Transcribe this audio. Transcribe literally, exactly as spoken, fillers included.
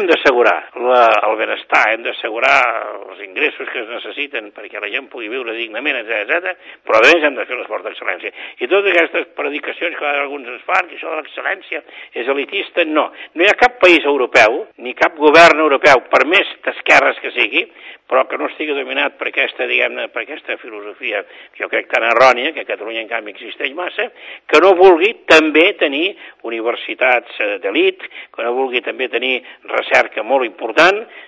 hem d'assegurar el benestar, hem d'assegurar els ingressos que es necessiten perquè la gent pugui viure dignament, etcètera, etcètera, però a més hem de fer l'esforç d'excel·lència. I totes aquestes predicacions que alguns ens fan, que això de l'excel·lència és elitista, no. No hi ha cap país europeu, ni cap govern europeu, per més d'esquerres que sigui, però que no estigui dominat per aquesta, diguem-ne, per aquesta filosofia, jo crec tan errònia, que a Catalunya en canvi existeix massa, que no vulgui també tenir universitats d'elit, que no vulgui també tenir recerca molt important,